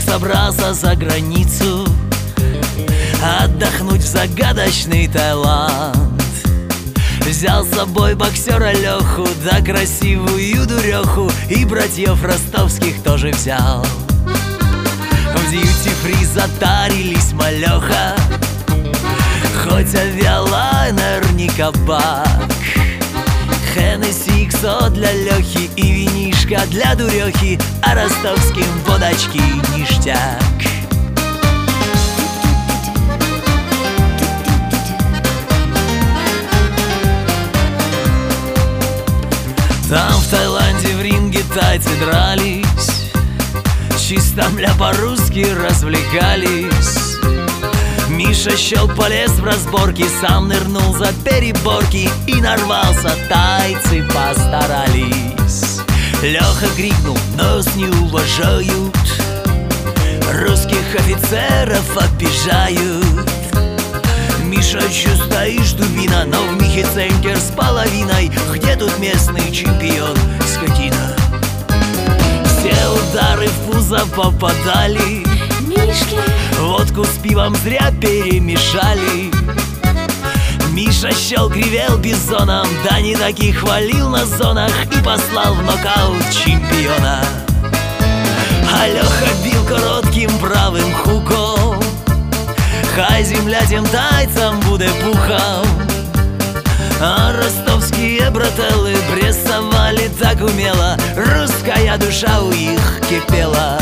собрался за границу отдохнуть в загадочный Таиланд. Взял с собой боксера Леху, да красивую дуреху, и братьев ростовских тоже взял. В дьюти-фри затарились малеха, хоть авиалайнер не кабак. Хеннесси иксо для Лехи и винишка для дурехи, а ростовским водочки ништяк. Там в Таиланде в ринге тайцы дрались, чисто мля по-русски развлекались. Миша щел полез в разборки, сам нырнул за переборки и нарвался, тайцы постарались. Леха крикнул: нас не уважают, русских офицеров обижают. Миша, чё стоишь, дубина? Но в михе центр с половиной. Где тут местный чемпион, скотина? Все удары в пузо попадали, Мишки, водку с пивом зря перемешали. Миша щел кривел бизоном, да не таких хвалил на зонах, и послал в нокаут чемпиона. А Леха бил коротким правым хуком, хай земля тем тайцам буде пухом. А ростовские брателлы прессовали так умело, русская душа у их кипела.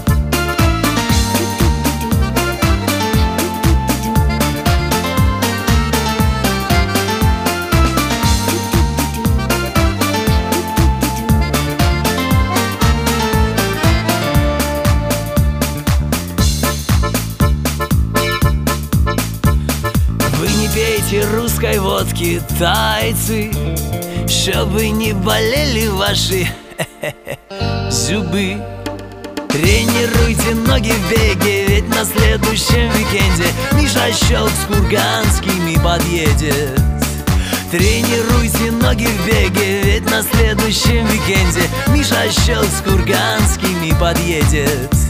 Пейте русской водки, тайцы, чтобы не болели ваши зубы. Тренируйте ноги в беге, ведь на следующем уикенде Миша Щелк с Курганскими подъедет. Тренируйте ноги в беге, ведь на следующем уикенде Миша Щелк с Курганскими подъедет.